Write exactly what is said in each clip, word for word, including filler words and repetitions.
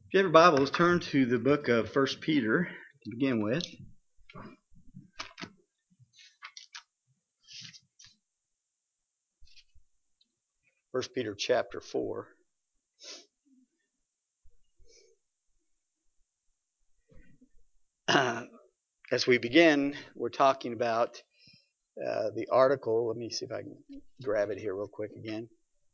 If you have your Bibles, turn to the book of First Peter to begin with. First Peter chapter four. Uh, as we begin, we're talking about uh, the article. Let me see if I can grab it here real quick again.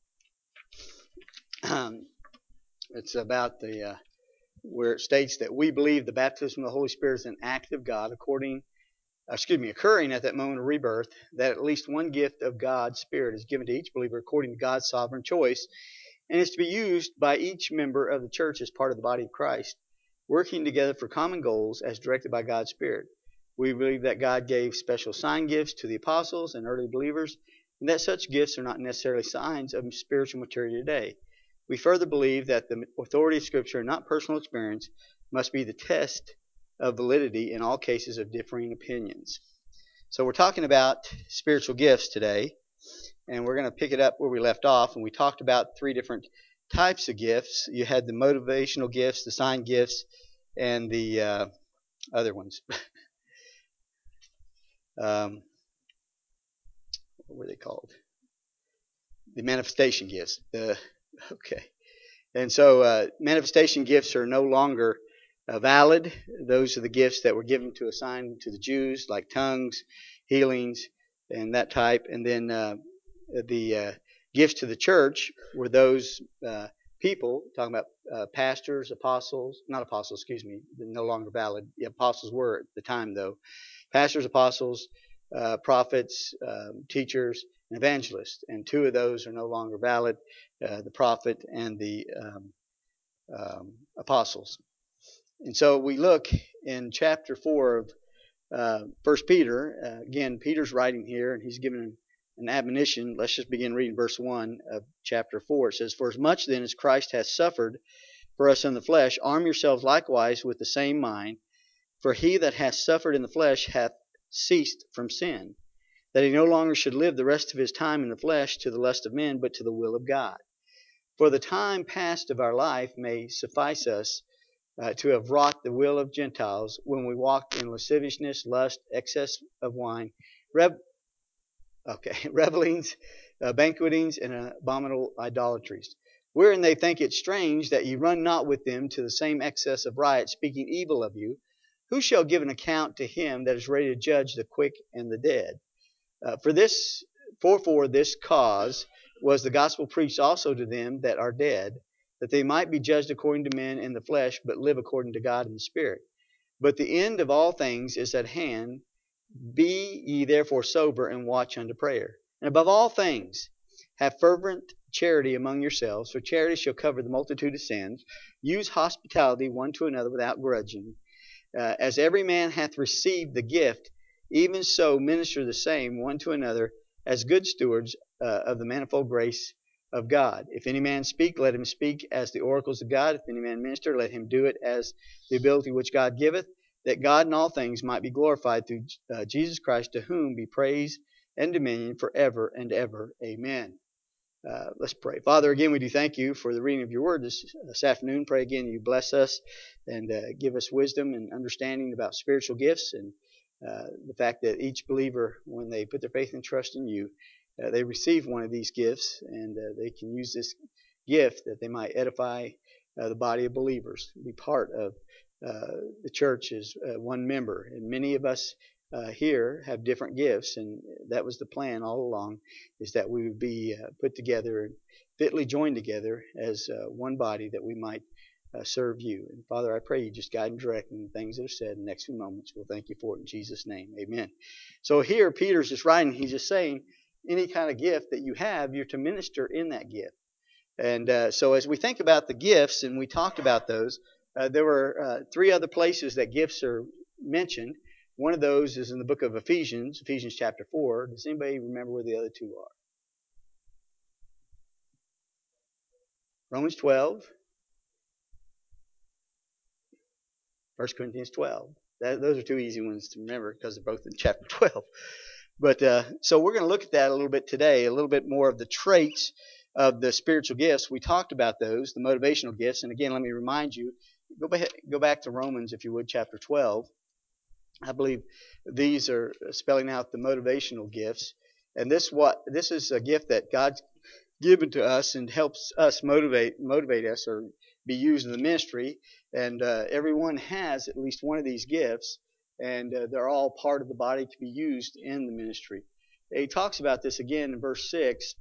Um, it's about the uh, where it states that we believe the baptism of the Holy Spirit is an act of God according uh, excuse me, occurring at that moment of rebirth, that at least one gift of God's Spirit is given to each believer according to God's sovereign choice, and is to be used by each member of the church as part of the body of Christ, working together for common goals as directed by God's Spirit. We believe that God gave special sign gifts to the apostles and early believers, and that such gifts are not necessarily signs of spiritual maturity today. We further believe that the authority of Scripture, not personal experience, must be the test of validity in all cases of differing opinions. So we're talking about spiritual gifts today, and we're going to pick it up where we left off, and we talked about three different types of gifts. You had the motivational gifts, the sign gifts, and the uh, other ones. um, what were they called? The manifestation gifts. The, okay. And so uh, manifestation gifts are no longer uh, valid. Those are the gifts that were given to assign to the Jews, like tongues, healings, and that type. And then uh, the uh, gifts to the church were those uh, people, talking about uh, pastors, apostles, not apostles, excuse me, they're no longer valid. The apostles were at the time, though. Pastors, apostles, uh, prophets, um, teachers, and evangelists. And two of those are no longer valid, uh, the prophet and the um, um, apostles. And so we look in chapter four of uh, First Peter. Uh, again, Peter's writing here, and he's given an admonition. Let's just begin reading verse one of chapter four. It says, "For as much then as Christ hath suffered for us in the flesh, arm yourselves likewise with the same mind. For he that hath suffered in the flesh hath ceased from sin, that he no longer should live the rest of his time in the flesh to the lust of men, but to the will of God. For the time past of our life may suffice us uh, to have wrought the will of Gentiles, when we walked in lasciviousness, lust, excess of wine, rev- okay, revelings, uh, banquetings, and abominable idolatries, wherein they think it strange that ye run not with them to the same excess of riot, speaking evil of you. Who shall give an account to him that is ready to judge the quick and the dead? Uh, for this, for for this cause was the gospel preached also to them that are dead, that they might be judged according to men in the flesh, but live according to God in the Spirit. But the end of all things is at hand. Be ye therefore sober, and watch unto prayer. And above all things, have fervent charity among yourselves, for charity shall cover the multitude of sins. Use hospitality one to another without grudging. Uh, as every man hath received the gift, even so minister the same one to another as good stewards uh, of the manifold grace of God. If any man speak, let him speak as the oracles of God. If any man minister, let him do it as the ability which God giveth, that God in all things might be glorified through uh, Jesus Christ, to whom be praise and dominion forever and ever. Amen. Uh, let's pray. Father, again, we do thank you for the reading of your word this, this afternoon. Pray again you bless us and uh, give us wisdom and understanding about spiritual gifts, and uh, the fact that each believer, when they put their faith and trust in you, uh, they receive one of these gifts, and uh, they can use this gift that they might edify uh, the body of believers, be part of uh, the church as uh, one member. And many of us uh, here have different gifts, and that was the plan all along, is that we would be uh, put together and fitly joined together as uh, one body, that we might uh, serve you. And Father, I pray you just guide and direct in the things that are said in the next few moments. We'll thank you for it in Jesus' name. Amen. So here, Peter's just writing, he's just saying, any kind of gift that you have, you're to minister in that gift. And uh, so as we think about the gifts, and we talked about those, uh, there were uh, three other places that gifts are mentioned. One of those is in the book of Ephesians, Ephesians chapter four. Does anybody remember where the other two are? Romans twelve, First Corinthians twelve. That, those are two easy ones to remember because they're both in chapter twelve. But uh, so we're going to look at that a little bit today, a little bit more of the traits of the spiritual gifts, we talked about those, the motivational gifts. And again, let me remind you, go back, go back to Romans, if you would, chapter twelve. I believe these are spelling out the motivational gifts. And this what this is a gift that God's given to us and helps us motivate motivate us or be used in the ministry. And uh, everyone has at least one of these gifts, and uh, they're all part of the body to be used in the ministry. He talks about this again in verse six.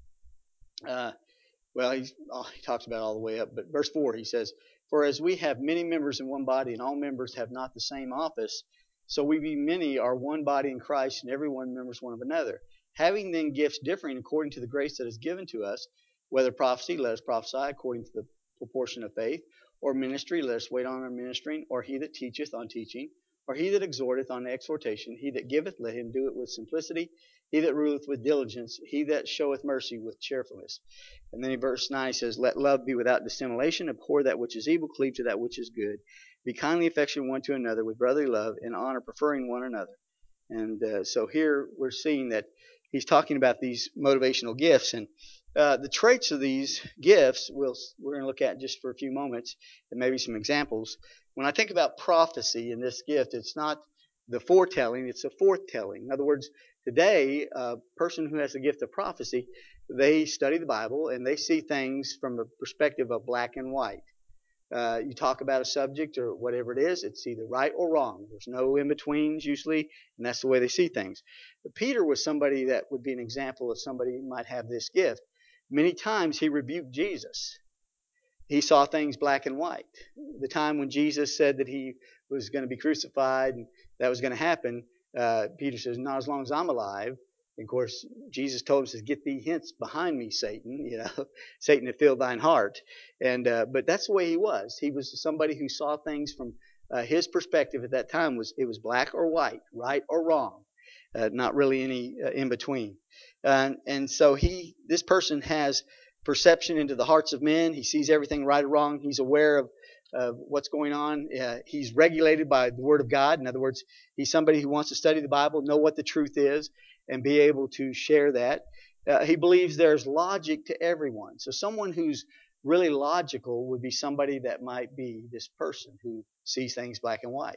Uh, well, he's, oh, he talks about it all the way up, but verse four, he says, "For as we have many members in one body, and all members have not the same office, so we be many are one body in Christ, and every one members one of another. Having then gifts differing according to the grace that is given to us, whether prophecy, let us prophesy according to the proportion of faith, or ministry, let us wait on our ministering, or he that teacheth on teaching, or he that exhorteth on exhortation, he that giveth, let him do it with simplicity, he that ruleth with diligence, he that showeth mercy with cheerfulness." And then in verse nine says, "Let love be without dissimulation, abhor that which is evil, cleave to that which is good. Be kindly affectionate one to another with brotherly love, in honor preferring one another." And uh, so here we're seeing that he's talking about these motivational gifts. And uh, the traits of these gifts we'll, we're going to look at just for a few moments and maybe some examples. When I think about prophecy in this gift, it's not the foretelling, it's a forthtelling. In other words, today, a person who has the gift of prophecy, they study the Bible and they see things from the perspective of black and white. Uh, you talk about a subject or whatever it is, it's either right or wrong. There's no in-betweens usually, and that's the way they see things. But Peter was somebody that would be an example of somebody who might have this gift. Many times he rebuked Jesus. He saw things black and white. The time when Jesus said that he was going to be crucified and that was going to happen, uh, Peter says, "Not as long as I'm alive." And of course, Jesus told him, says, "Get thee hence behind me, Satan." You know, Satan had filled thine heart. And uh, but that's the way he was. He was somebody who saw things from uh, his perspective at that time. Was it was black or white, right or wrong, uh, not really any uh, in between. Uh, and so he, this person has perception into the hearts of men. He sees everything right or wrong. He's aware of uh, what's going on. Uh, he's regulated by the Word of God. In other words, he's somebody who wants to study the Bible, know what the truth is, and be able to share that. Uh, he believes there's logic to everyone. So someone who's really logical would be somebody that might be this person who sees things black and white.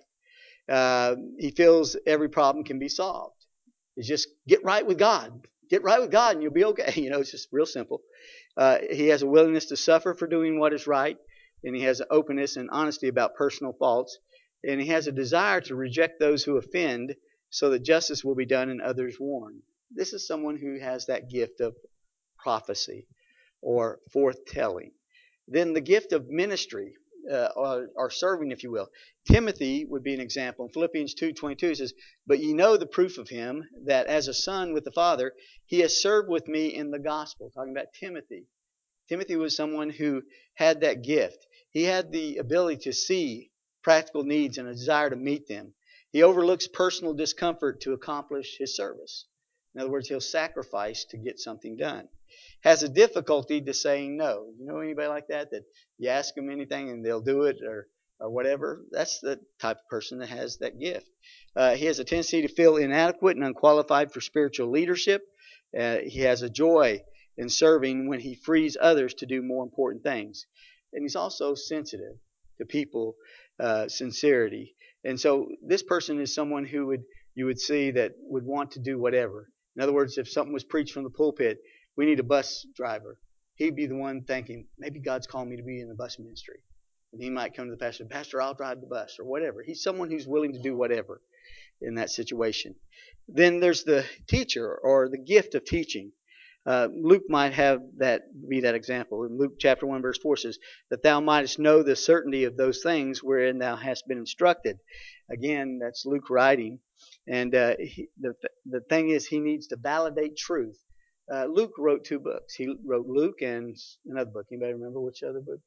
Uh, he feels every problem can be solved. It's just get right with God. Get right with God and you'll be okay. You know, it's just real simple. Uh, he has a willingness to suffer for doing what is right, and he has an openness and honesty about personal faults, and he has a desire to reject those who offend so that justice will be done and others warned. This is someone who has that gift of prophecy or forthtelling. Then the gift of ministry, uh, or, or serving, if you will. Timothy would be an example. In Philippians two twenty-two it says, "But ye know the proof of him, that as a son with the Father, he has served with me in the gospel." Talking about Timothy. Timothy was someone who had that gift. He had the ability to see practical needs and a desire to meet them. He overlooks personal discomfort to accomplish his service. In other words, he'll sacrifice to get something done. Has a difficulty to saying no. You know anybody like that? That you ask them anything and they'll do it or, or whatever? That's the type of person that has that gift. Uh, he has a tendency to feel inadequate and unqualified for spiritual leadership. Uh, he has a joy in serving when he frees others to do more important things. And he's also sensitive to people, uh, sincerity. And so this person is someone who would you would see that would want to do whatever. In other words, if something was preached from the pulpit, we need a bus driver. He'd be the one thinking, maybe God's calling me to be in the bus ministry. And he might come to the pastor, "Pastor, I'll drive the bus," or whatever. He's someone who's willing to do whatever in that situation. Then there's the teacher or the gift of teaching. Uh, Luke might have that be that example. In Luke chapter one verse four says, "That thou mightest know the certainty of those things wherein thou hast been instructed." Again, that's Luke writing. And uh, he, the, the thing is, he needs to validate truth. Uh, Luke wrote two books. He wrote Luke and another book. Anybody remember which other book?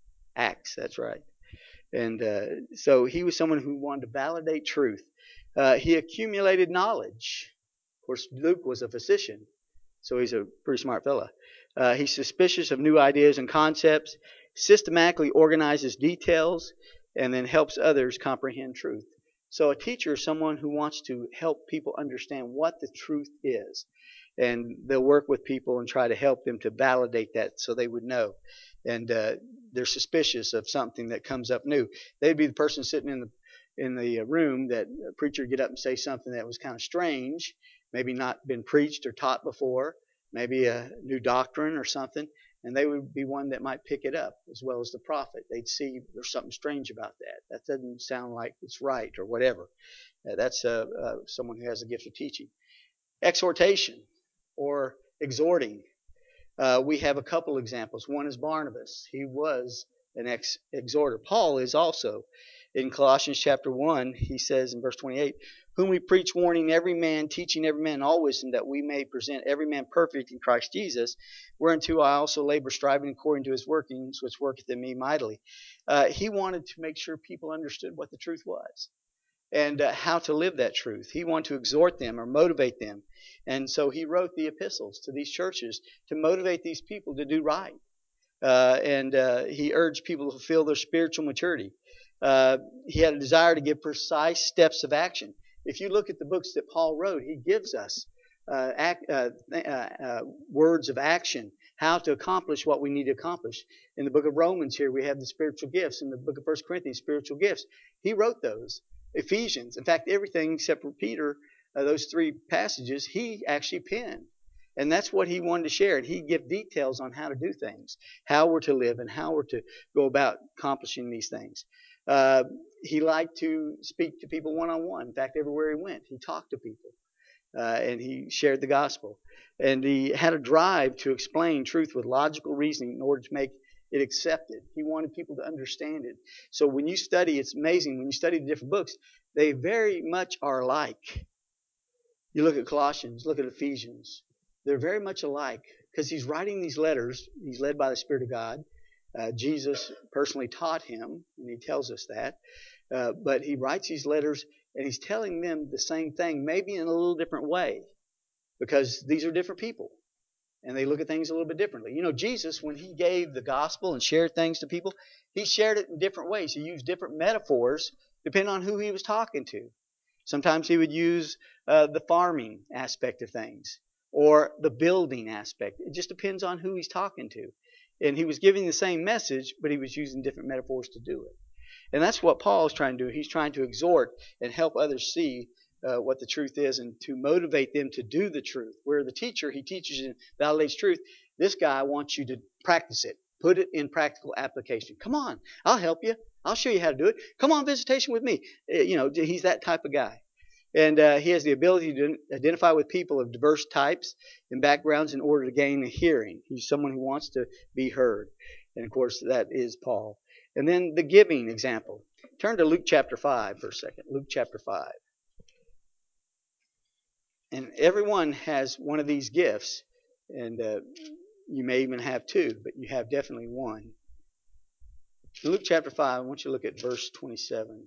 Acts, that's right. And uh, so he was someone who wanted to validate truth. Uh, he accumulated knowledge. Of course, Luke was a physician. So he's a pretty smart fella. Uh, he's suspicious of new ideas and concepts, systematically organizes details, and then helps others comprehend truth. So a teacher is someone who wants to help people understand what the truth is. and they'll work with people and try to help them to validate that so they would know. And uh, they're suspicious of something that comes up new. They'd be the person sitting in the in the room that a preacher would get up and say something that was kind of strange, maybe not been preached or taught before, maybe a new doctrine or something, and they would be one that might pick it up as well as the prophet. They'd see there's something strange about that. That doesn't sound like it's right or whatever. Uh, that's uh, uh, someone who has a gift of teaching. Exhortation or exhorting. Uh, we have a couple examples. One is Barnabas. He was an ex- exhorter. Paul is also. In Colossians chapter one, he says in verse twenty-eight, whom we preach, warning every man, teaching every man in all wisdom, that we may present every man perfect in Christ Jesus, whereunto I also labor, striving according to his workings, which worketh in me mightily. Uh, he wanted to make sure people understood what the truth was and uh, how to live that truth. He wanted to exhort them or motivate them. And so he wrote the epistles to these churches to motivate these people to do right. Uh, and uh, he urged people to fulfill their spiritual maturity. Uh, he had a desire to give precise steps of action. If you look at the books that Paul wrote, he gives us uh, act, uh, uh, uh, words of action, how to accomplish what we need to accomplish. In the book of Romans here, we have the spiritual gifts. In the book of First Corinthians, spiritual gifts. He wrote those. Ephesians, in fact, everything except for Peter, uh, those three passages, he actually penned. And that's what he wanted to share. And he'd give details on how to do things, how we're to live, and how we're to go about accomplishing these things. Uh, he liked to speak to people one-on-one. In fact, everywhere he went, he talked to people. Uh, and he shared the gospel. And he had a drive to explain truth with logical reasoning in order to make it accepted. He wanted people to understand it. So when you study, it's amazing. When you study the different books, they very much are alike. You look at Colossians, look at Ephesians. They're very much alike because he's writing these letters. He's led by the Spirit of God. Uh, Jesus personally taught him, and he tells us that. Uh, but he writes these letters, and he's telling them the same thing, maybe in a little different way, because these are different people, and they look at things a little bit differently. You know, Jesus, when he gave the gospel and shared things to people, he shared it in different ways. He used different metaphors depending on who he was talking to. Sometimes he would use uh, the farming aspect of things or the building aspect. It just depends on who he's talking to. And he was giving the same message, but he was using different metaphors to do it. And that's what Paul is trying to do. He's trying to exhort and help others see uh, what the truth is and to motivate them to do the truth. Where the teacher, he teaches and validates truth. This guy wants you to practice it. Put it in practical application. Come on, I'll help you. I'll show you how to do it. Come on visitation with me. You know, he's that type of guy. And uh, he has the ability to identify with people of diverse types and backgrounds in order to gain a hearing. He's someone who wants to be heard. And of course, that is Paul. And then the giving example. Turn to Luke chapter five for a second. Luke chapter five. And everyone has one of these gifts. And uh, you may even have two, but you have definitely one. In Luke chapter five, I want you to look at verse twenty-seven.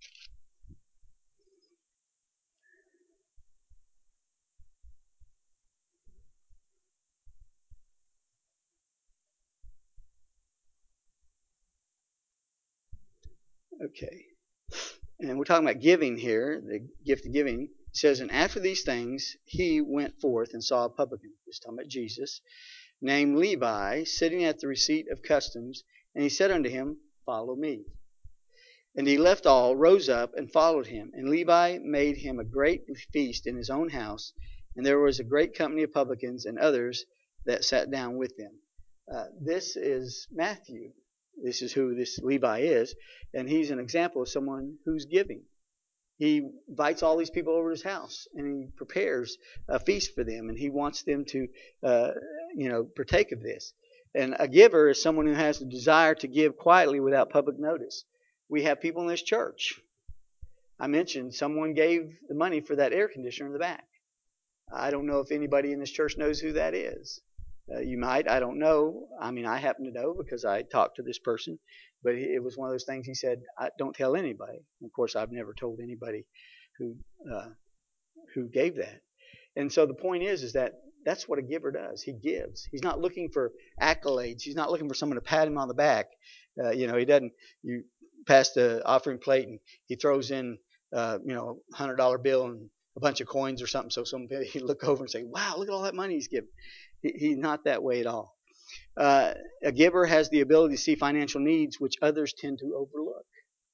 Okay. And we're talking about giving here, the gift of giving. It says, and after these things, he went forth and saw a publican. It's talking about Jesus, named Levi, sitting at the receipt of customs. And he said unto him, follow me. And he left all, rose up, and followed him. And Levi made him a great feast in his own house. And there was a great company of publicans and others that sat down with them. Uh, this is Matthew. This is who this Levi is. And he's an example of someone who's giving. He invites all these people over to his house, and he prepares a feast for them, and he wants them to, uh, you know, partake of this. And a giver is someone who has the desire to give quietly without public notice. We have people in this church. I mentioned someone gave the money for that air conditioner in the back. I don't know if anybody in this church knows who that is. Uh, you might. I don't know. I mean, I happen to know because I talked to this person. But it was one of those things he said, I, don't tell anybody. Of course, I've never told anybody who uh, who gave that. And so the point is, is that that's what a giver does. He gives. He's not looking for accolades. He's not looking for someone to pat him on the back. Uh, you know, he doesn't. You pass the offering plate and he throws in, uh, you know, a hundred dollar bill and a bunch of coins or something so somebody he'd look over and say, wow, look at all that money he's giving. He, he's not that way at all. Uh, a giver has the ability to see financial needs which others tend to overlook.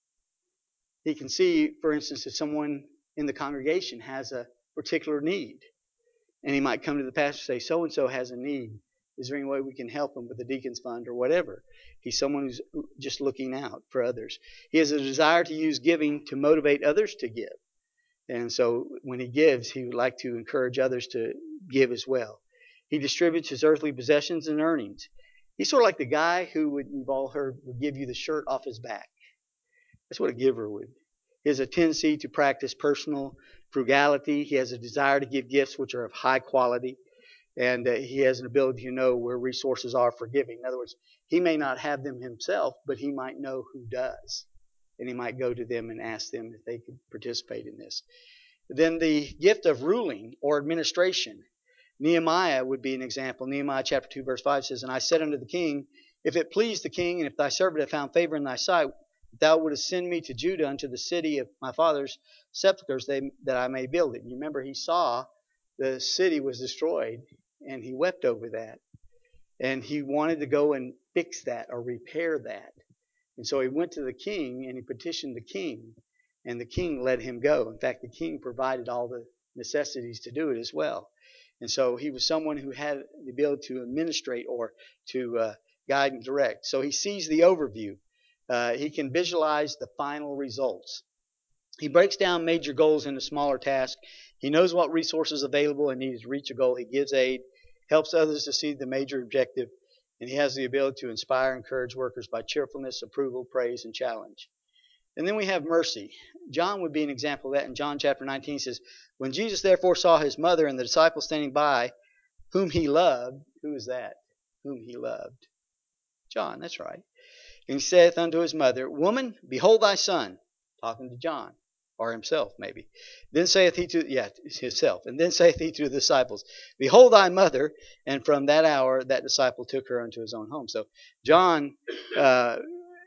He can see, for instance, if someone in the congregation has a particular need, and he might come to the pastor and say, so-and-so has a need. Is there any way we can help him with the deacon's fund or whatever? He's someone who's just looking out for others. He has a desire to use giving to motivate others to give. And so when he gives, he would like to encourage others to give as well. He distributes his earthly possessions and earnings. He's sort of like the guy who would, you've all heard, would give you the shirt off his back. That's what a giver would. He has a tendency to practice personal frugality. He has a desire to give gifts which are of high quality. And uh, he has an ability to know where resources are for giving. In other words, he may not have them himself, but he might know who does. And he might go to them and ask them if they could participate in this. Then the gift of ruling or administration. Nehemiah would be an example. Nehemiah chapter two verse five says, and I said unto the king, if it please the king, and if thy servant have found favor in thy sight, thou wouldest send me to Judah unto the city of my father's sepulchres, they, that I may build it. And you remember he saw the city was destroyed, and he wept over that. And he wanted to go and fix that or repair that. And so he went to the king and he petitioned the king, and the king let him go. In fact, the king provided all the necessities to do it as well. And so he was someone who had the ability to administrate or to uh, guide and direct. So he sees the overview. Uh, he can visualize the final results. He breaks down major goals into smaller tasks. He knows what resources are available and needs to reach a goal. He gives aid, helps others to see the major objective, and he has the ability to inspire and encourage workers by cheerfulness, approval, praise, and challenge. And then we have mercy. John would be an example of that. In John chapter nineteen says, when Jesus therefore saw his mother and the disciples standing by, whom he loved, who is that? Whom he loved? John, that's right. And he saith unto his mother, woman, behold thy son. Talking to John, or himself maybe. Then saith he to, yeah, himself. And then saith he to the disciples, behold thy mother. And from that hour that disciple took her unto his own home. So John uh,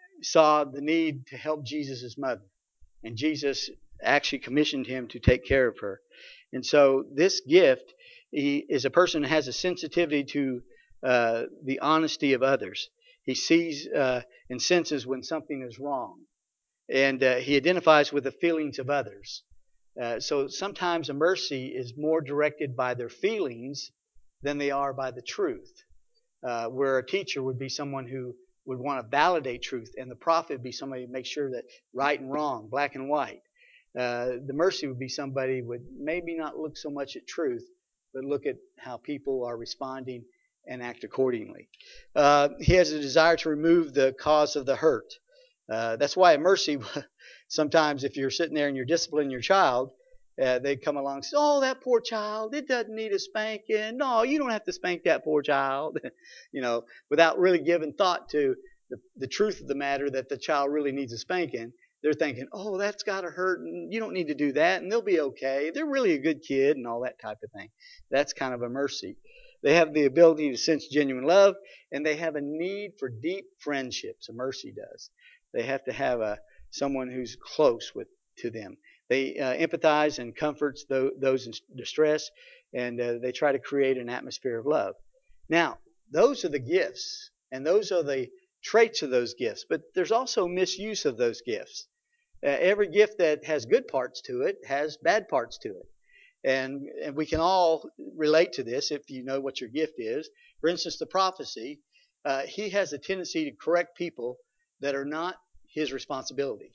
saw the need to help Jesus' mother. And Jesus actually commissioned him to take care of her. And so this gift he is a person who has a sensitivity to uh, the honesty of others. He sees uh, and senses when something is wrong. And uh, he identifies with the feelings of others. Uh, so sometimes a mercy is more directed by their feelings than they are by the truth. Uh, where a teacher would be someone who would want to validate truth, and the prophet would be somebody who makes sure that right and wrong, black and white. Uh, the mercy would be somebody who would maybe not look so much at truth, but look at how people are responding and act accordingly. Uh, he has a desire to remove the cause of the hurt. Uh, that's why at mercy, sometimes if you're sitting there and you're disciplining your child, uh, they come along and say, oh, that poor child, it doesn't need a spanking. No, you don't have to spank that poor child. You know, without really giving thought to the, the truth of the matter that the child really needs a spanking. They're thinking, oh, that's got to hurt, and you don't need to do that, and they'll be okay. They're really a good kid and all that type of thing. That's kind of a mercy. They have the ability to sense genuine love, and they have a need for deep friendships. A mercy does. They have to have a someone who's close with to them. They uh, empathize and comforts those, those in distress, and uh, they try to create an atmosphere of love. Now, those are the gifts, and those are the traits of those gifts, but there's also misuse of those gifts. Uh, every gift that has good parts to it has bad parts to it. And, and we can all relate to this if you know what your gift is. For instance, the prophecy, uh, he has a tendency to correct people that are not his responsibility.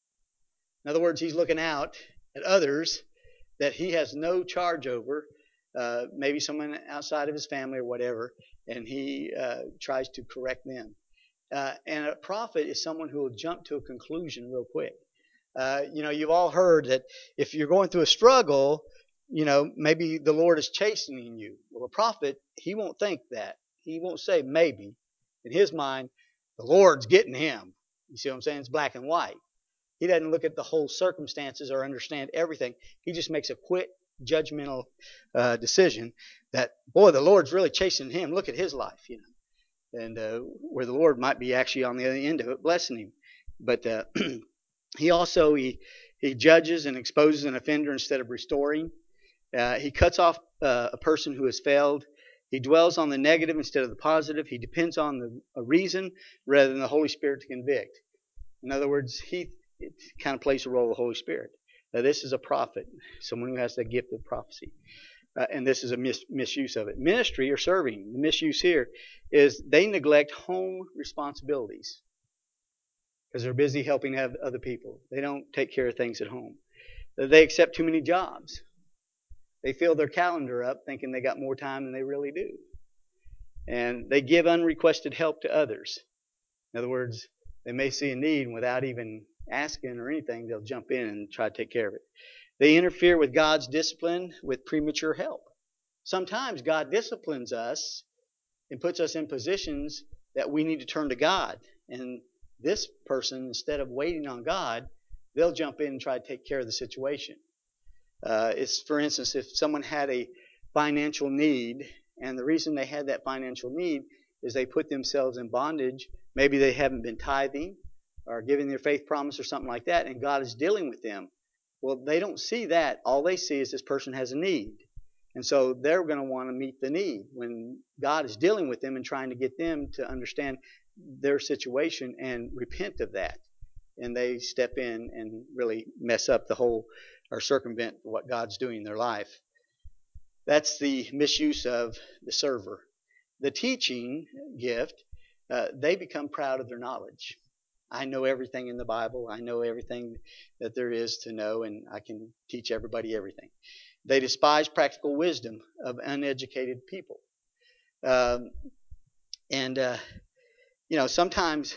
In other words, he's looking out at others that he has no charge over, uh, maybe someone outside of his family or whatever, and he uh, tries to correct them. Uh, and a prophet is someone who will jump to a conclusion real quick. Uh, you know, you've all heard that if you're going through a struggle, you know, maybe the Lord is chastening you. Well, a prophet, he won't think that. He won't say maybe. In his mind, the Lord's getting him. You see what I'm saying? It's black and white. He doesn't look at the whole circumstances or understand everything. He just makes a quick, judgmental uh, decision that, boy, the Lord's really chastening him. Look at his life, you know. And uh, where the Lord might be actually on the other end of it, blessing him. But uh, he also, he, He judges and exposes an offender instead of restoring. Uh, he cuts off uh, a person who has failed. He dwells on the negative instead of the positive. He depends on the, a reason rather than the Holy Spirit to convict. In other words, he it kind of plays the role of the Holy Spirit. Now, this is a prophet, someone who has the gift of prophecy. Uh, and this is a mis- misuse of it. Ministry or serving, the misuse here is they neglect home responsibilities because they're busy helping other people. They don't take care of things at home. They accept too many jobs. They fill their calendar up thinking they got more time than they really do. And they give unrequested help to others. In other words, they may see a need and without even asking or anything, they'll jump in and try to take care of it. They interfere with God's discipline with premature help. Sometimes God disciplines us and puts us in positions that we need to turn to God. And this person, instead of waiting on God, they'll jump in and try to take care of the situation. Uh, it's, for instance, if someone had a financial need, and the reason they had that financial need is they put themselves in bondage. Maybe they haven't been tithing or giving their faith promise or something like that, and God is dealing with them. Well, they don't see that. All they see is this person has a need. And so they're going to want to meet the need when God is dealing with them and trying to get them to understand their situation and repent of that. And they step in and really mess up the whole or circumvent what God's doing in their life. That's the misuse of the server. The teaching gift, uh, they become proud of their knowledge. I know everything in the Bible. I know everything that there is to know, and I can teach everybody everything. They despise practical wisdom of uneducated people. Um, and, uh, you know, sometimes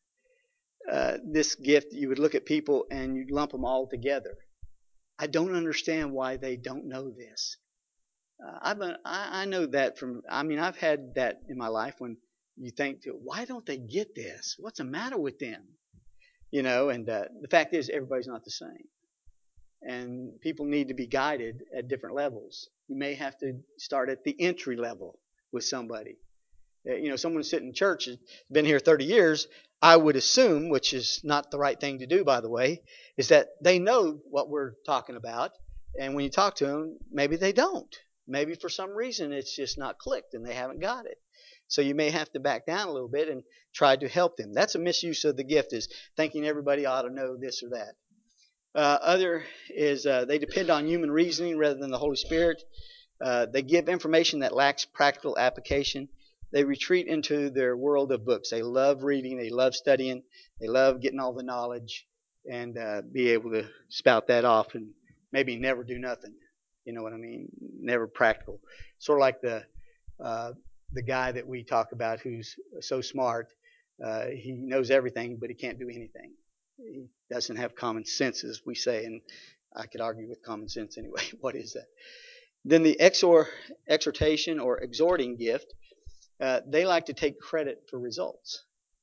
uh, this gift, you would look at people and you'd lump them all together. I don't understand why they don't know this. Uh, I've been, I, I know that from, I mean, I've had that in my life when you think, why don't they get this? What's the matter with them? You know, and uh, the fact is, everybody's not the same. And people need to be guided at different levels. You may have to start at the entry level with somebody. Uh, you know, someone sitting in church has been here thirty years. I would assume, which is not the right thing to do, by the way, is that they know what we're talking about. And when you talk to them, maybe they don't. Maybe for some reason it's just not clicked and they haven't got it. So you may have to back down a little bit and try to help them. That's a misuse of the gift, is thinking everybody ought to know this or that. Uh, other is uh, they depend on human reasoning rather than the Holy Spirit. Uh, they give information that lacks practical application. They retreat into their world of books. They love reading. They love studying. They love getting all the knowledge and uh, be able to spout that off and maybe never do nothing. You know what I mean? Never practical. Sort of like the uh, the guy that we talk about who's so smart. Uh, he knows everything, but he can't do anything. He doesn't have common sense, as we say, and I could argue with common sense anyway. What is that? Then the exhor, exhortation or exhorting gift, uh, they like to take credit for results.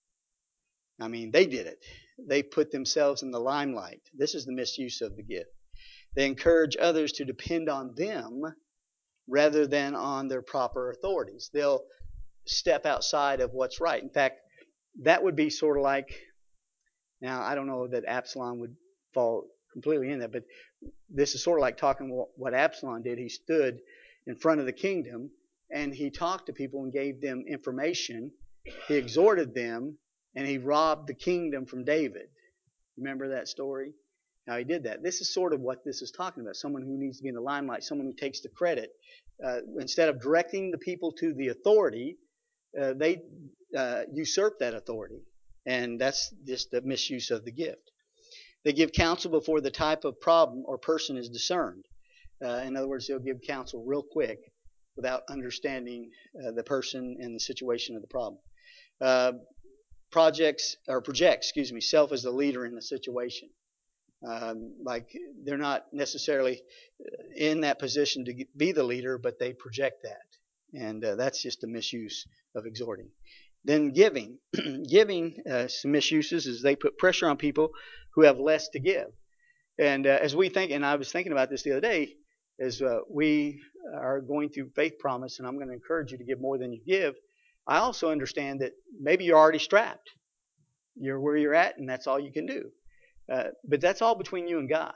I mean, they did it. They put themselves in the limelight. This is the misuse of the gift. They encourage others to depend on them rather than on their proper authorities. They'll step outside of what's right. In fact, that would be sort of like, now I don't know that Absalom would fall completely in that, but this is sort of like talking what Absalom did. He stood in front of the kingdom and he talked to people and gave them information. He exhorted them and he robbed the kingdom from David. Remember that story? Now he did that. This is sort of what this is talking about. Someone who needs to be in the limelight, someone who takes the credit. Uh, instead of directing the people to the authority, uh, they uh, usurp that authority. And that's just the misuse of the gift. They give counsel before the type of problem or person is discerned. Uh, in other words, they'll give counsel real quick without understanding uh, the person and the situation of the problem. Uh, projects or project, excuse me, self as the leader in the situation. Um, like they're not necessarily in that position to be the leader, but they project that, and uh, that's just a misuse of exhorting. Then giving, giving uh, some misuses is they put pressure on people who have less to give. And uh, as we think, and I was thinking about this the other day, as uh, we are going through Faith Promise, and I'm going to encourage you to give more than you give, I also understand that maybe you're already strapped. You're where you're at, and that's all you can do. Uh, but that's all between you and God.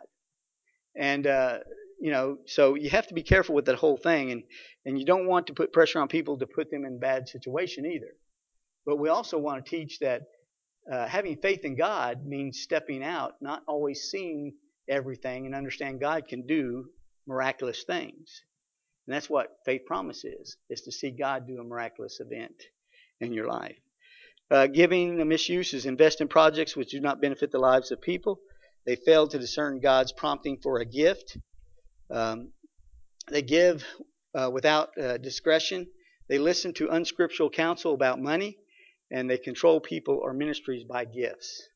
And uh, you know, so you have to be careful with that whole thing, and and you don't want to put pressure on people to put them in bad situation either. But we also want to teach that uh, having faith in God means stepping out, not always seeing everything, and understand God can do miraculous things. And that's what faith promise is, is to see God do a miraculous event in your life. Uh, giving a misuse is invest in projects which do not benefit the lives of people. They fail to discern God's prompting for a gift. Um, they give uh, without uh, discretion. They listen to unscriptural counsel about money, and they control people or ministries by gifts.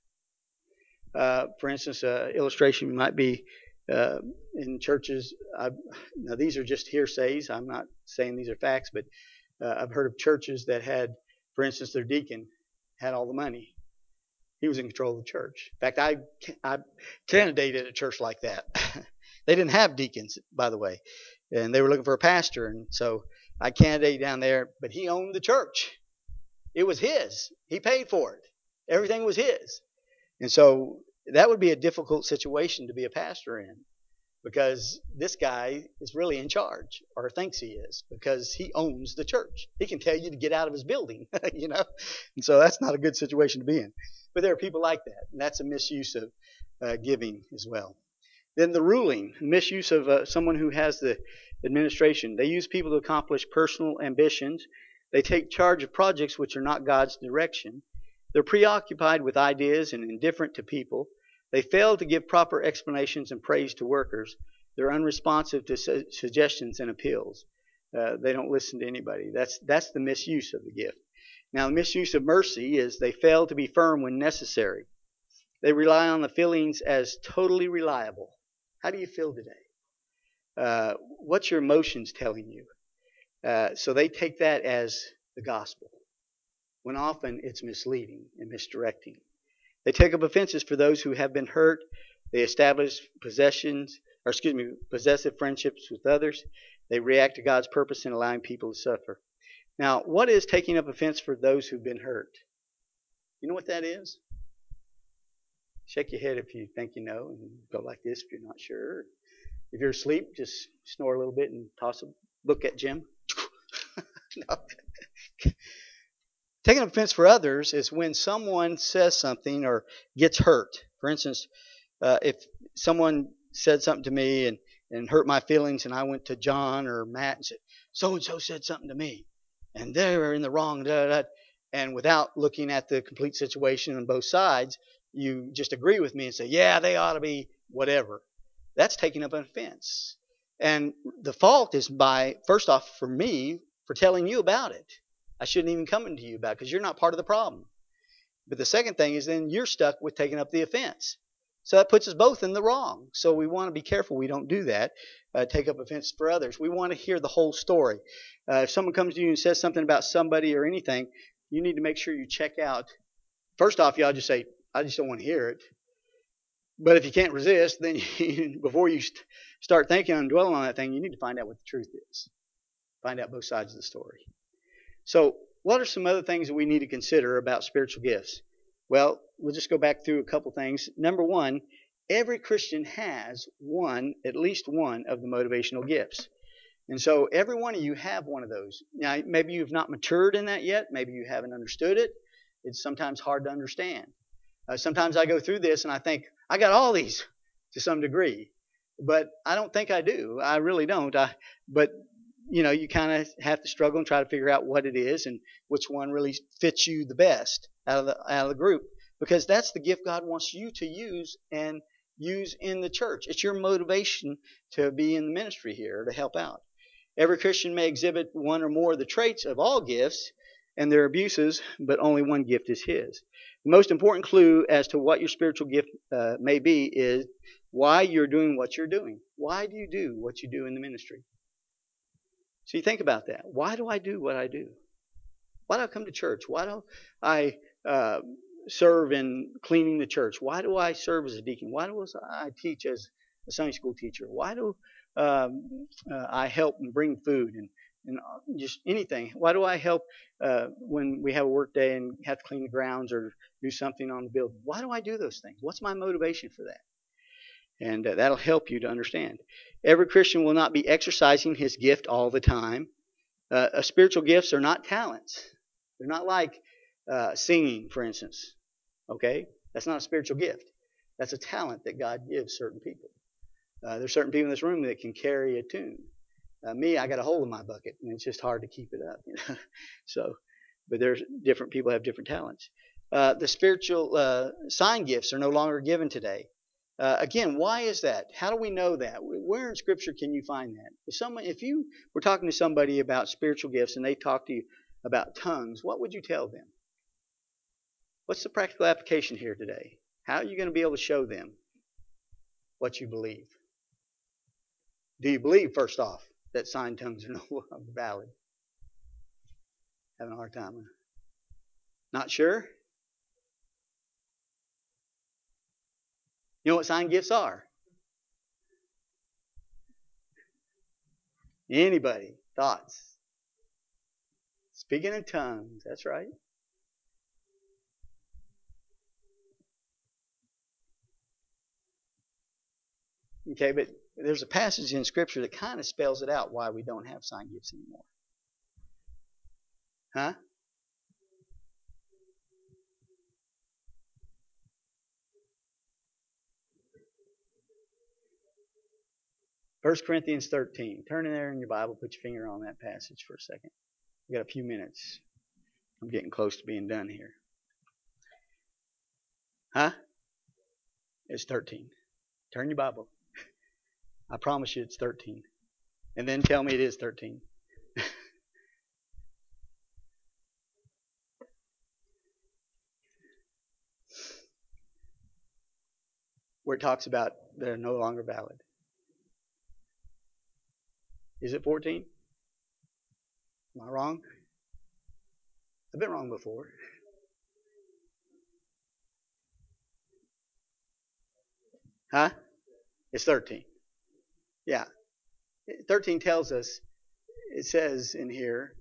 Uh, for instance, an illustration might be uh, in churches. I've, now, these are just hearsays. I'm not saying these are facts, but uh, I've heard of churches that had, for instance, their deacon had all the money. He was in control of the church. In fact, I, I candidated at a church like that. They didn't have deacons, by the way, and they were looking for a pastor. And so I candidated down there, but he owned the church. It was his. He paid for it. Everything was his. And so that would be a difficult situation to be a pastor in, because this guy is really in charge, or thinks he is, because he owns the church. He can tell you to get out of his building, you know. And so that's not a good situation to be in. But there are people like that, and that's a misuse of uh, giving as well. Then the ruling, misuse of uh, someone who has the administration. They use people to accomplish personal ambitions. They take charge of projects which are not God's direction. They're preoccupied with ideas and indifferent to people. They fail to give proper explanations and praise to workers. They're unresponsive to su- suggestions and appeals. Uh, they don't listen to anybody. That's that's the misuse of the gift. Now, the misuse of mercy is they fail to be firm when necessary. They rely on the feelings as totally reliable. How do you feel today? Uh, what's your emotions telling you? Uh, so they take that as the gospel, when often it's misleading and misdirecting. They take up offenses for those who have been hurt. They establish possessions, or excuse me, possessive friendships with others. They react to God's purpose in allowing people to suffer. Now, what is taking up offense for those who've been hurt? You know what that is? Shake your head if you think you know, and go like this if you're not sure. If you're asleep, just snore a little bit and toss a look at Jim. No. Taking offense for others is when someone says something or gets hurt. For instance, uh, if someone said something to me and, and hurt my feelings, and I went to John or Matt and said, so-and-so said something to me, and they were in the wrong, da, da, da, and without looking at the complete situation on both sides, you just agree with me and say, yeah, they ought to be whatever. That's taking up an offense. And the fault is by, first off, for me, for telling you about it. I shouldn't even come to you about it because you're not part of the problem. But the second thing is then you're stuck with taking up the offense. So that puts us both in the wrong. So we want to be careful we don't do that, uh, take up offense for others. We want to hear the whole story. Uh, if someone comes to you and says something about somebody or anything, you need to make sure you check out. First off, you ought to just say, I just don't want to hear it. But if you can't resist, then you, before you st- start thinking and dwelling on that thing, you need to find out what the truth is. Find out both sides of the story. So what are some other things that we need to consider about spiritual gifts? Well, we'll just go back through a couple things. Number one, every Christian has one, at least one, of the motivational gifts. And so every one of you have one of those. Now, maybe you've not matured in that yet. Maybe you haven't understood it. It's sometimes hard to understand. Uh, sometimes I go through this and I think, I got all these to some degree. But I don't think I do. I really don't. I, but you know, you kind of have to struggle and try to figure out what it is and which one really fits you the best out of the out of the group, because that's the gift God wants you to use and use in the church. It's your motivation to be in the ministry here to help out. Every Christian may exhibit one or more of the traits of all gifts and their abuses, but only one gift is his. The most important clue as to what your spiritual gift uh, may be is why you're doing what you're doing. Why do you do what you do in the ministry? So you think about that. Why do I do what I do? Why do I come to church? Why do I uh, serve in cleaning the church? Why do I serve as a deacon? Why do I teach as a Sunday school teacher? Why do um, uh, I help and bring food and, And just anything. Why do I help uh, when we have a work day and have to clean the grounds or do something on the building? Why do I do those things? What's my motivation for that? And uh, that'll help you to understand. Every Christian will not be exercising his gift all the time. Uh, uh, spiritual gifts are not talents. They're not like uh, singing, for instance. Okay? That's not a spiritual gift. That's a talent that God gives certain people. Uh, there's certain people in this room that can carry a tune. Uh, me, I got a hole in my bucket, and it's just hard to keep it up. You know? So, but there's different people have different talents. Uh, the spiritual uh, sign gifts are no longer given today. Uh, again, why is that? How do we know that? Where in Scripture can you find that? If someone, if you were talking to somebody about spiritual gifts and they talk to you about tongues, what would you tell them? What's the practical application here today? How are you going to be able to show them what you believe? Do you believe, first off, that sign tongues are no longer valid? Having a hard time. Not sure? You know what sign gifts are? Anybody? Thoughts? Speaking in tongues. That's right. Okay, but there's a passage in Scripture that kind of spells it out why we don't have sign gifts anymore. Huh? First Corinthians thirteen. Turn in there in your Bible. Put your finger on that passage for a second. We've got a few minutes. I'm getting close to being done here. Huh? It's thirteen. Turn your Bible. I promise you it's thirteen. And then tell me it is thirteen. Where it talks about they're no longer valid. Is it fourteen? Am I wrong? I've been wrong before. Huh? It's thirteen. Yeah. thirteen tells us, it says in here,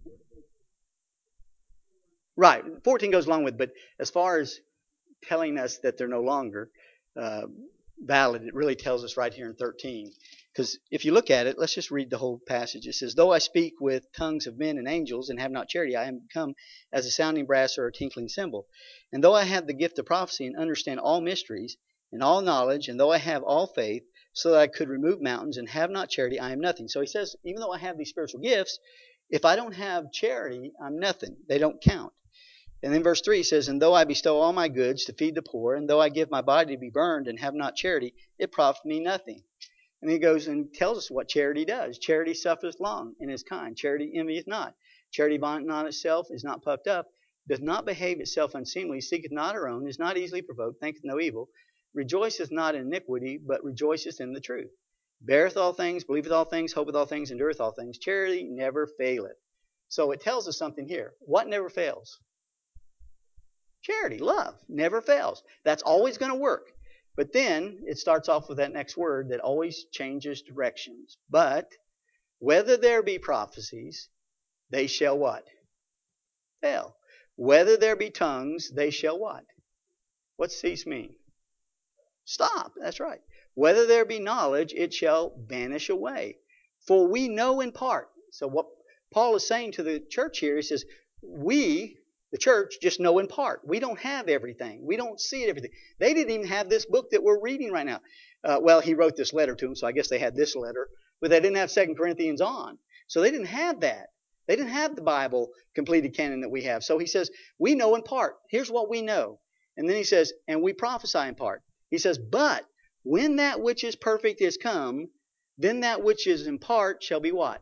right, fourteen goes along with, but as far as telling us that they're no longer uh, valid, it really tells us right here in thirteen. Because if you look at it, let's just read the whole passage. It says, though I speak with tongues of men and angels and have not charity, I am become as a sounding brass or a tinkling cymbal. And though I have the gift of prophecy and understand all mysteries and all knowledge, and though I have all faith, so that I could remove mountains and have not charity, I am nothing. So he says, even though I have these spiritual gifts, if I don't have charity, I'm nothing. They don't count. And then verse three says, and though I bestow all my goods to feed the poor, and though I give my body to be burned and have not charity, it profits me nothing. And he goes and tells us what charity does. Charity suffereth long and is kind. Charity envieth not. Charity vaunteth not itself, is not puffed up, doth not behave itself unseemly, seeketh not her own, is not easily provoked, thinketh no evil, rejoiceth not in iniquity, but rejoiceth in the truth. Beareth all things, believeth all things, hopeth all things, endureth all things. Charity never faileth. So it tells us something here. What never fails? Charity, love, never fails. That's always going to work. But then it starts off with that next word that always changes directions. But whether there be prophecies, they shall what? Fail. Whether there be tongues, they shall what? What's cease mean? Stop. That's right. Whether there be knowledge, it shall vanish away. For we know in part. So what Paul is saying to the church here, he says, we, the church, just know in part. We don't have everything. We don't see everything. They didn't even have this book that we're reading right now. Uh, well, he wrote this letter to them, so I guess they had this letter. But they didn't have Second Corinthians on. So they didn't have that. They didn't have the Bible completed canon that we have. So he says, we know in part. Here's what we know. And then he says, and we prophesy in part. He says, but when that which is perfect is come, then that which is in part shall be what?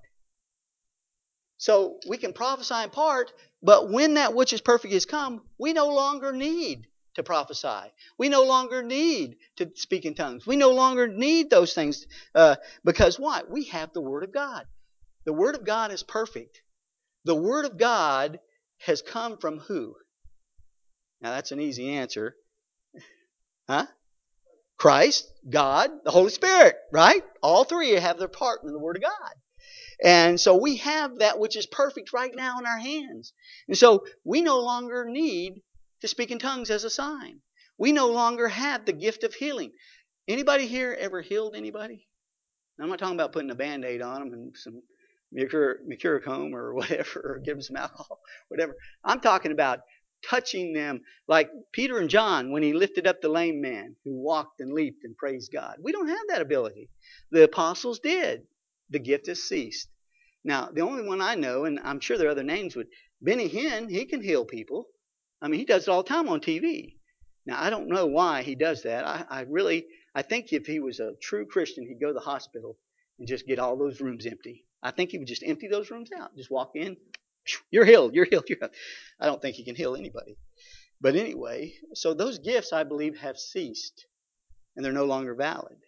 So we can prophesy in part, but when that which is perfect is come, we no longer need to prophesy. We no longer need to speak in tongues. We no longer need those things uh, because what? We have the Word of God. The Word of God is perfect. The Word of God has come from who? Now that's an easy answer. Huh? Christ, God, the Holy Spirit, right? All three have their part in the Word of God. And so we have that which is perfect right now in our hands. And so we no longer need to speak in tongues as a sign. We no longer have the gift of healing. Anybody here ever healed anybody? I'm not talking about putting a Band-Aid on them and some mercurochrome or whatever, or give them some alcohol, whatever. I'm talking about touching them like Peter and John when he lifted up the lame man who walked and leaped and praised God. We don't have that ability. The apostles did. The gift has ceased. Now, the only one I know, and I'm sure there are other names, would Benny Hinn, he can heal people. I mean, he does it all the time on T V. Now, I don't know why he does that. I, I really, I think if he was a true Christian, he'd go to the hospital and just get all those rooms empty. I think he would just empty those rooms out. Just walk in, you're healed, you're healed, you're healed. I don't think he can heal anybody. But anyway, so those gifts, I believe, have ceased, and they're no longer valid.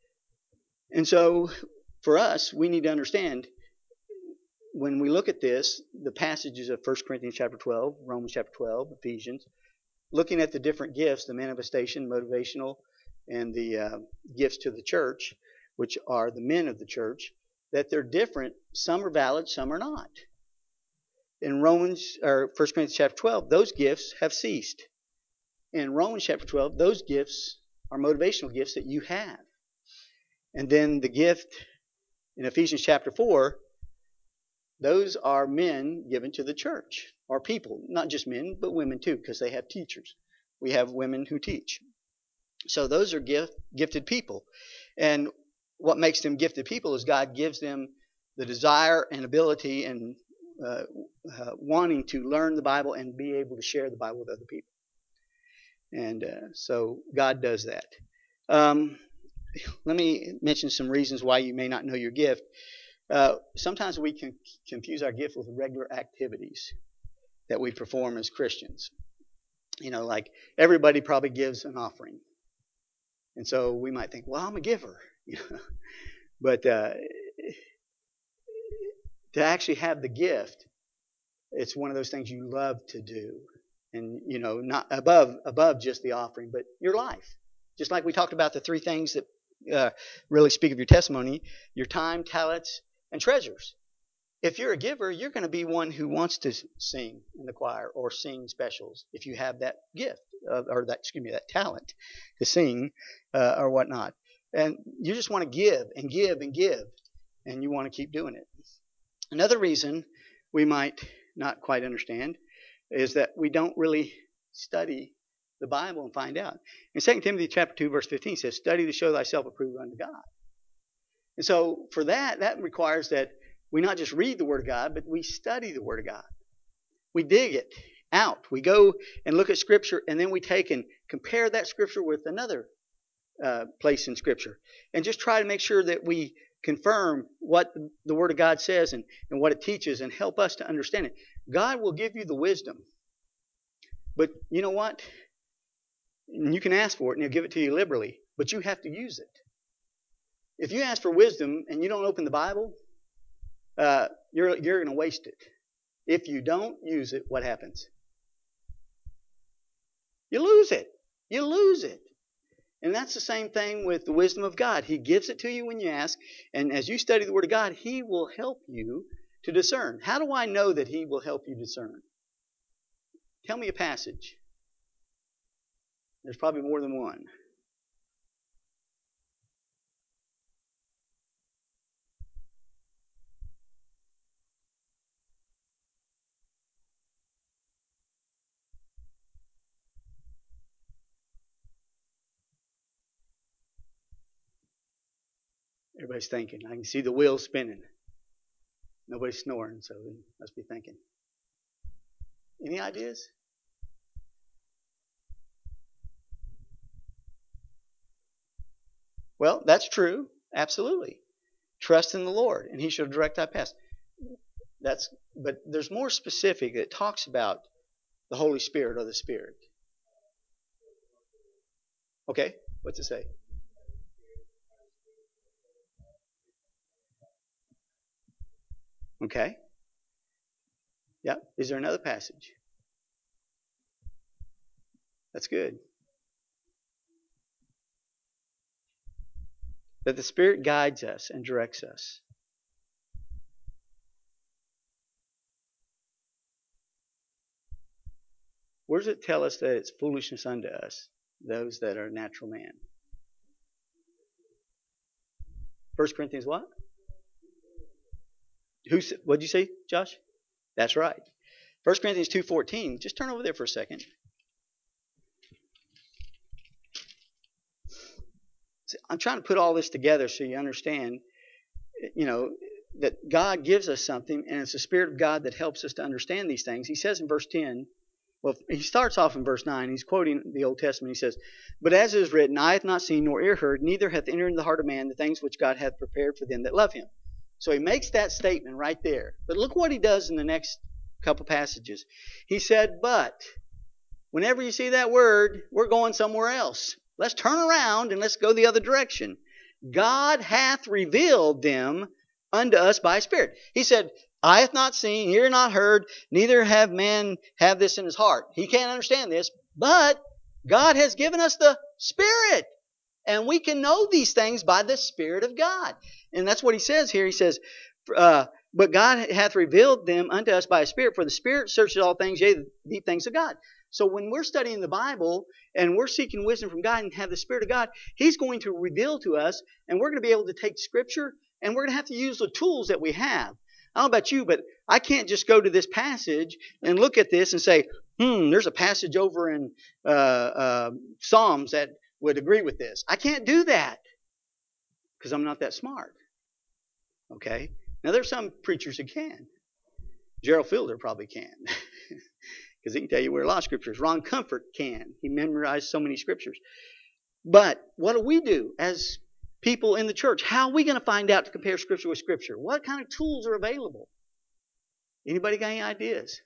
And so for us, we need to understand, when we look at this, the passages of First Corinthians chapter twelve, Romans chapter twelve, Ephesians, looking at the different gifts, the manifestation, motivational, and the uh, gifts to the church, which are the men of the church, that they're different. Some are valid, some are not. In Romans or First Corinthians chapter twelve, those gifts have ceased. In Romans chapter twelve, those gifts are motivational gifts that you have. And then the gift in Ephesians chapter four, those are men given to the church, or people, not just men, but women too, because they have teachers. We have women who teach. So those are gift, gifted people. And what makes them gifted people is God gives them the desire and ability and uh, uh, wanting to learn the Bible and be able to share the Bible with other people. And uh, so God does that. Um, let me mention some reasons why you may not know your gift. Uh, sometimes we can confuse our gift with regular activities that we perform as Christians. You know, like everybody probably gives an offering. And so we might think, well, I'm a giver. But uh, to actually have the gift, it's one of those things you love to do. And, you know, not above above just the offering, but your life. Just like we talked about the three things that uh, really speak of your testimony: your time, talents, and treasures. If you're a giver, you're going to be one who wants to sing in the choir or sing specials if you have that gift uh, or that, excuse me, that talent to sing uh, or whatnot. And you just want to give and give and give, and you want to keep doing it. Another reason we might not quite understand is that we don't really study the Bible and find out. In Second Timothy chapter two, verse fifteen says, "Study to show thyself approved unto God." And so for that, that requires that we not just read the Word of God, but we study the Word of God. We dig it out. We go and look at Scripture, and then we take and compare that Scripture with another uh, place in Scripture. And just try to make sure that we confirm what the Word of God says and, and what it teaches, and help us to understand it. God will give you the wisdom. But you know what? You can ask for it, and He'll give it to you liberally. But you have to use it. If you ask for wisdom and you don't open the Bible, uh, you're you're going to waste it. If you don't use it, what happens? You lose it. You lose it. And that's the same thing with the wisdom of God. He gives it to you when you ask, and as you study the Word of God, He will help you to discern. How do I know that He will help you discern? Tell me a passage. There's probably more than one. Everybody's thinking. I can see the wheels spinning. Nobody's snoring, so they must be thinking. Any ideas? Well, that's true. Absolutely. Trust in the Lord, and He shall direct thy paths. That's, but there's more specific that talks about the Holy Spirit or the Spirit. Okay, what's it say? Okay. Yeah. Is there another passage? That's good. That the Spirit guides us and directs us. Where does it tell us that it's foolishness unto us, those that are natural man? First Corinthians what? Who? What'd you say, Josh? That's right. First Corinthians two fourteen. Just turn over there for a second. I'm trying to put all this together so you understand, you know, that God gives us something, and it's the Spirit of God that helps us to understand these things. He says in verse ten, well, he starts off in verse nine. He's quoting the Old Testament. He says, "But as it is written, eye hath not seen, nor ear heard, neither hath entered into the heart of man the things which God hath prepared for them that love him." So he makes that statement right there. But look what he does in the next couple passages. He said, but whenever you see that word, we're going somewhere else. Let's turn around and let's go the other direction. God hath revealed them unto us by Spirit. He said, eye hath not seen, ear not heard, neither have man have this in his heart. He can't understand this, but God has given us the Spirit. And we can know these things by the Spirit of God. And that's what he says here. He says, uh, but God hath revealed them unto us by a Spirit, for the Spirit searches all things, yea, the deep things of God. So when we're studying the Bible and we're seeking wisdom from God and have the Spirit of God, He's going to reveal to us, and we're going to be able to take Scripture, and we're going to have to use the tools that we have. I don't know about you, but I can't just go to this passage and look at this and say, hmm, there's a passage over in uh, uh, Psalms that would agree with this. I can't do that because I'm not that smart. Okay? Now, there's some preachers who can. Gerald Fielder probably can because he can tell you where a lot of scriptures. Ron Comfort can. He memorized so many scriptures. But what do we do as people in the church? How are we going to find out to compare scripture with scripture? What kind of tools are available? Anybody got any ideas?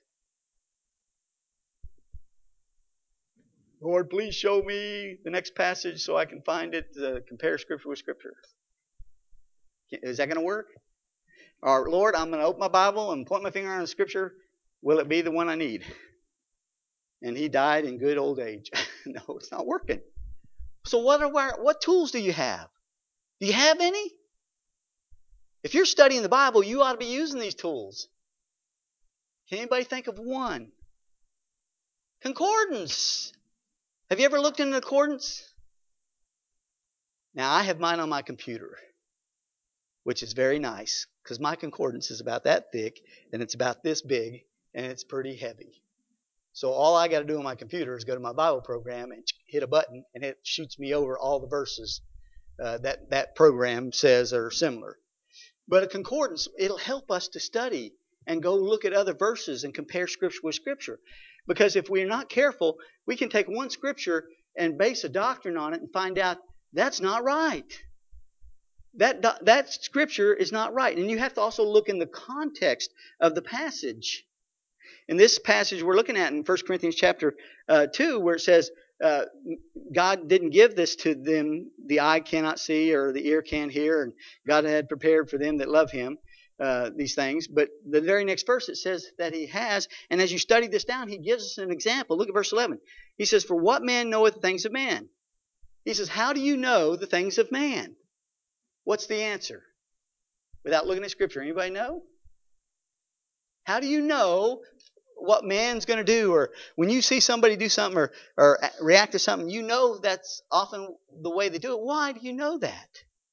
Lord, please show me the next passage so I can find it to compare scripture with scripture. Is that going to work? Or, Lord, I'm going to open my Bible and point my finger on the scripture. Will it be the one I need? And he died in good old age. No, it's not working. So what are what tools do you have? Do you have any? If you're studying the Bible, you ought to be using these tools. Can anybody think of one? Concordance. Have you ever looked in an concordance? Now, I have mine on my computer, which is very nice because my concordance is about that thick and it's about this big and it's pretty heavy. So all I got to do on my computer is go to my Bible program and hit a button and it shoots me over all the verses uh, that that program says are similar. But a concordance, it'll help us to study and go look at other verses and compare scripture with scripture. Because if we're not careful, we can take one scripture and base a doctrine on it and find out that's not right. That, that scripture is not right. And you have to also look in the context of the passage. In this passage we're looking at in First Corinthians chapter uh, two, where it says uh, God didn't give this to them, the eye cannot see or the ear can't hear, and God had prepared for them that love Him uh, these things. But the very next verse it says that He has, and as you study this down, He gives us an example. Look at verse eleven. He says, "For what man knoweth the things of man?" He says, how do you know the things of man? What's the answer? Without looking at Scripture, anybody know? How do you know what man's going to do? Or when you see somebody do something or, or react to something, you know that's often the way they do it. Why do you know that?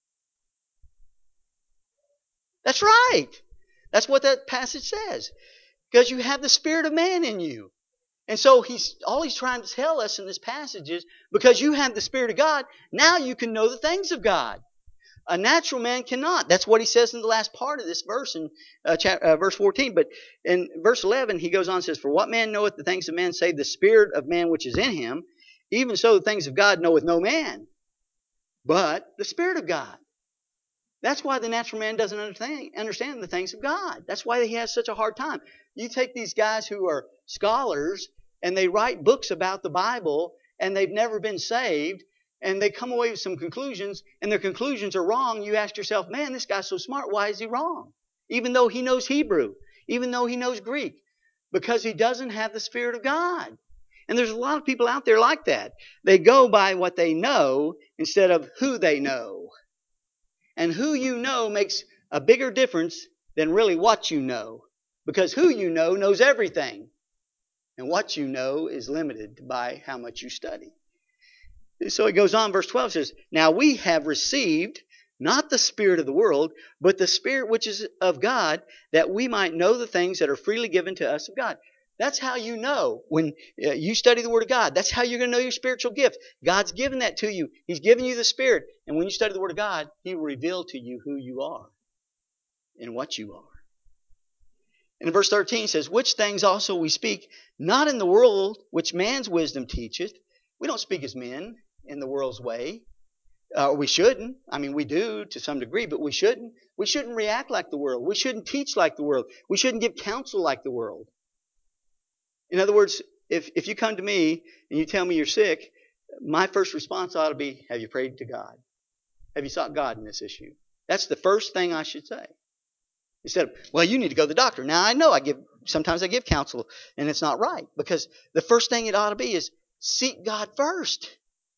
That's right. That's what that passage says. Because you have the spirit of man in you. And so he's all he's trying to tell us in this passage is because you have the Spirit of God, now you can know the things of God. A natural man cannot. That's what he says in the last part of this verse in uh, chapter, uh, verse fourteen. But in verse eleven, he goes on and says, "For what man knoweth the things of man, save the spirit of man which is in him? Even so the things of God knoweth no man, but the Spirit of God." That's why the natural man doesn't understand, understand the things of God. That's why he has such a hard time. You take these guys who are scholars, and they write books about the Bible, and they've never been saved, and they come away with some conclusions, and their conclusions are wrong. You ask yourself, man, this guy's so smart. Why is he wrong? Even though he knows Hebrew, even though he knows Greek, because he doesn't have the Spirit of God. And there's a lot of people out there like that. They go by what they know instead of who they know. And who you know makes a bigger difference than really what you know. Because who you know knows everything. And what you know is limited by how much you study. So it goes on, verse twelve says, now we have received not the spirit of the world, but the Spirit which is of God, that we might know the things that are freely given to us of God. That's how you know when you study the Word of God. That's how you're going to know your spiritual gift. God's given that to you. He's given you the Spirit. And when you study the Word of God, He will reveal to you who you are and what you are. And in verse thirteen it says, which things also we speak, not in the world which man's wisdom teacheth. We don't speak as men in the world's way. Uh, we shouldn't. I mean, we do to some degree, but we shouldn't. We shouldn't react like the world. We shouldn't teach like the world. We shouldn't give counsel like the world. In other words, if, if you come to me and you tell me you're sick, my first response ought to be, have you prayed to God? Have you sought God in this issue? That's the first thing I should say. Instead of, well, you need to go to the doctor. Now, I know I give, sometimes I give counsel, and it's not right, because the first thing it ought to be is seek God first.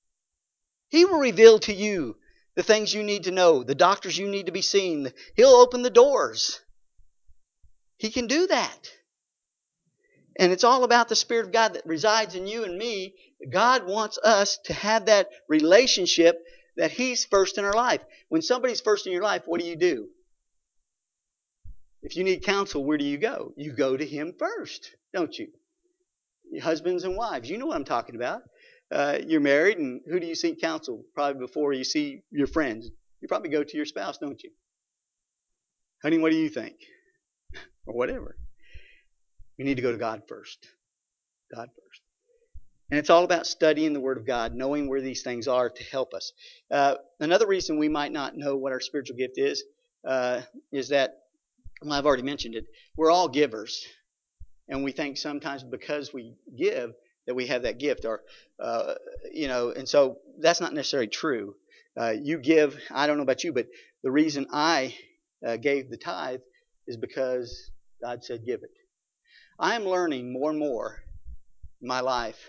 He will reveal to you the things you need to know, the doctors you need to be seen. He'll open the doors. He can do that. And it's all about the Spirit of God that resides in you and me. God wants us to have that relationship that He's first in our life. When somebody's first in your life, what do you do? If you need counsel, where do you go? You go to Him first, don't you? Husbands and wives, you know what I'm talking about. Uh, you're married, and who do you seek counsel? Probably before you see your friends. You probably go to your spouse, don't you? Honey, what do you think? Or whatever. You need to go to God first. God first. And it's all about studying the Word of God, knowing where these things are to help us. Uh, another reason we might not know what our spiritual gift is, uh, is that, well, I've already mentioned it, we're all givers. And we think sometimes because we give that we have that gift, or uh, you know, and so that's not necessarily true. Uh, you give. I don't know about you, but the reason I uh, gave the tithe is because God said give it. I am learning more and more in my life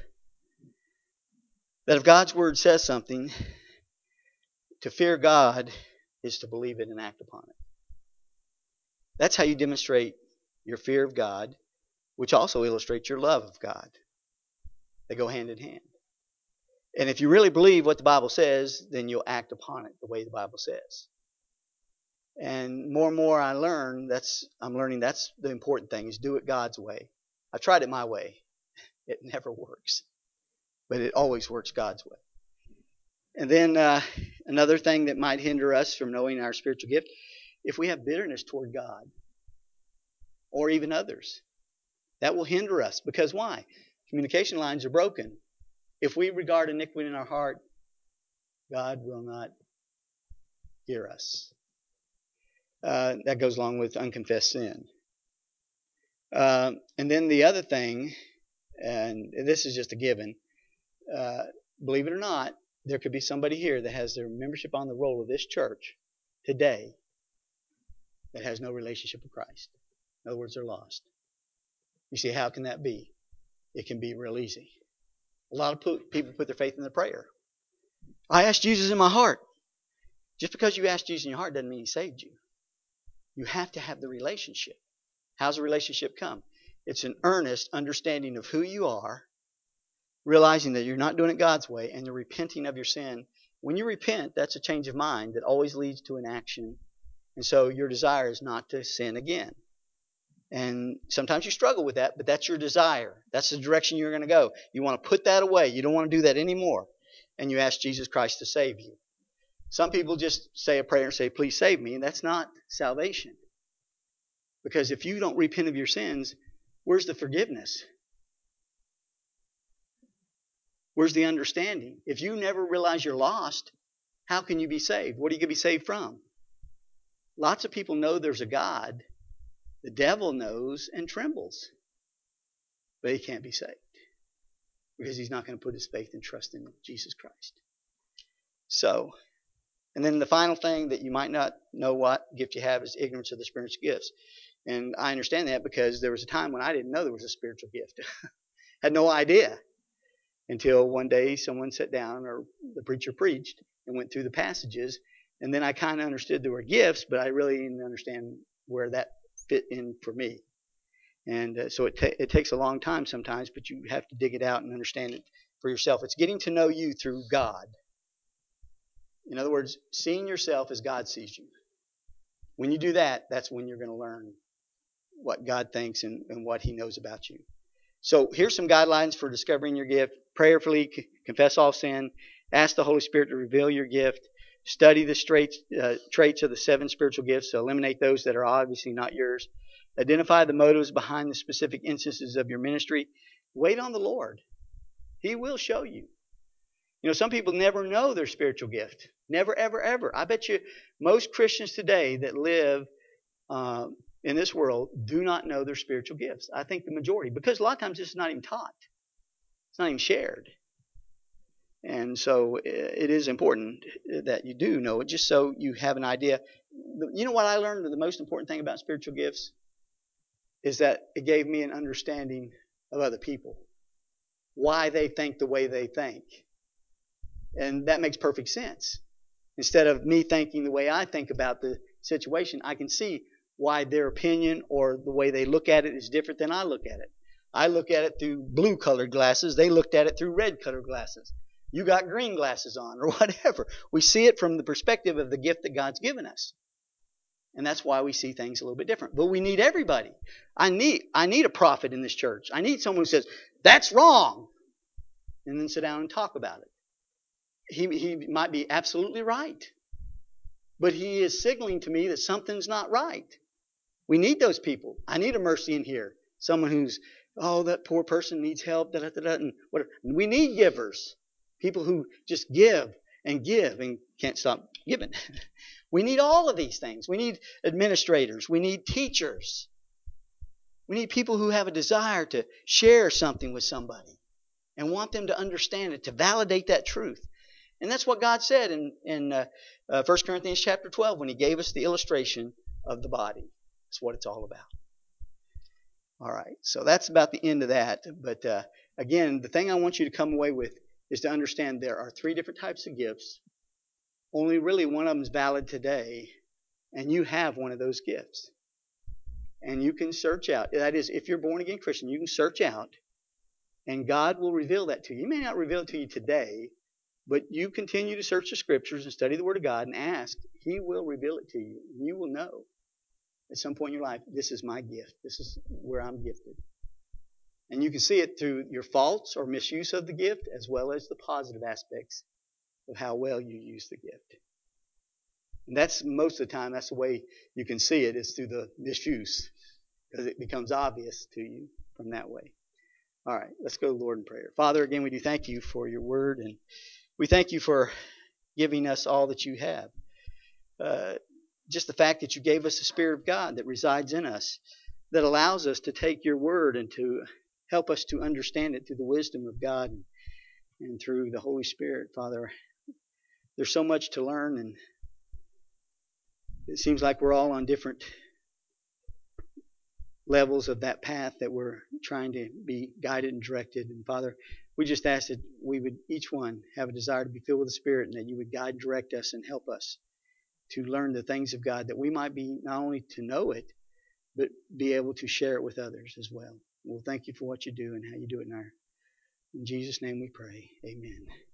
that if God's Word says something, to fear God is to believe it and act upon it. That's how you demonstrate your fear of God, which also illustrates your love of God. They go hand in hand. And if you really believe what the Bible says, then you'll act upon it the way the Bible says. And more and more I learn, that's I'm learning that's the important thing, is do it God's way. I tried it my way. It never works. But it always works God's way. And then uh, another thing that might hinder us from knowing our spiritual gift, if we have bitterness toward God or even others, that will hinder us. Because why? Communication lines are broken. If we regard iniquity in our heart, God will not hear us. Uh, that goes along with unconfessed sin. Uh, and then the other thing, and this is just a given, uh, believe it or not, there could be somebody here that has their membership on the roll of this church today that has no relationship with Christ. In other words, they're lost. You see, how can that be? It can be real easy. A lot of people put their faith in the prayer. I asked Jesus in my heart. Just because you asked Jesus in your heart doesn't mean He saved you. You have to have the relationship. How's the relationship come? It's an earnest understanding of who you are, realizing that you're not doing it God's way, and the repenting of your sin. When you repent, that's a change of mind that always leads to an action. And so your desire is not to sin again. And sometimes you struggle with that, but that's your desire. That's the direction you're going to go. You want to put that away. You don't want to do that anymore. And you ask Jesus Christ to save you. Some people just say a prayer and say, please save me. And that's not salvation. Because if you don't repent of your sins, where's the forgiveness? Where's the understanding? If you never realize you're lost, how can you be saved? What are you going to be saved from? Lots of people know there's a God. The devil knows and trembles. But he can't be saved. Because he's not going to put his faith and trust in Jesus Christ. So, and then the final thing that you might not know what gift you have is ignorance of the spiritual gifts. And I understand that because there was a time when I didn't know there was a spiritual gift. Had no idea. Until one day someone sat down or the preacher preached and went through the passages. And then I kind of understood there were gifts, but I really didn't understand where that fit in for me. And uh, so it, ta- it takes a long time sometimes, but you have to dig it out and understand it for yourself. It's getting to know you through God. In other words, seeing yourself as God sees you. When you do that, that's when you're going to learn what God thinks and, and what He knows about you. So here's some guidelines for discovering your gift. Prayerfully c- confess all sin. Ask the Holy Spirit to reveal your gift. Study the traits, uh, traits of the seven spiritual gifts to eliminate those that are obviously not yours. Identify the motives behind the specific instances of your ministry. Wait on the Lord. He will show you. You know, some people never know their spiritual gift. Never, ever, ever. I bet you most Christians today that live uh, in this world do not know their spiritual gifts. I think the majority, because a lot of times this is not even taught. It's not even shared. And so it is important that you do know it, just so you have an idea. You know what I learned? The most important thing about spiritual gifts is that it gave me an understanding of other people, why they think the way they think. And that makes perfect sense. Instead of me thinking the way I think about the situation, I can see why their opinion or the way they look at it is different than I look at it. I look at it through blue colored glasses. They looked at it through red colored glasses. You got green glasses on or whatever. We see it from the perspective of the gift that God's given us. And that's why we see things a little bit different. But we need everybody. I need I need a prophet in this church. I need someone who says, that's wrong. And then sit down and talk about it. He, he might be absolutely right. But he is signaling to me that something's not right. We need those people. I need a mercy in here. Someone who's, oh, that poor person needs help. Da, da, da, da, and whatever. We need givers. People who just give and give and can't stop giving. We need all of these things. We need administrators. We need teachers. We need people who have a desire to share something with somebody and want them to understand it, to validate that truth. And that's what God said in, in uh, uh, First Corinthians chapter twelve when He gave us the illustration of the body. That's what it's all about. All right, so that's about the end of that. But uh, again, the thing I want you to come away with is to understand there are three different types of gifts. Only really one of them is valid today, and you have one of those gifts. And you can search out. That is, if you're born again Christian, you can search out, and God will reveal that to you. He may not reveal it to you today, but you continue to search the Scriptures and study the Word of God and ask. He will reveal it to you. You will know at some point in your life, this is my gift. This is where I'm gifted. And you can see it through your faults or misuse of the gift as well as the positive aspects of how well you use the gift. And that's most of the time, that's the way you can see it is through the misuse because it becomes obvious to you from that way. All right, let's go to the Lord in prayer. Father, again, we do thank you for your word, and we thank you for giving us all that you have. Uh, just the fact that you gave us the Spirit of God that resides in us, that allows us to take your word and to help us to understand it through the wisdom of God and, and through the Holy Spirit. Father, there's so much to learn, and it seems like we're all on different levels of that path that we're trying to be guided and directed. And Father, we just ask that we would each one have a desire to be filled with the Spirit, and that you would guide, direct us, and help us to learn the things of God, that we might be not only to know it, but be able to share it with others as well. Well, thank you for what you do and how you do it in our. In Jesus' name we pray. Amen.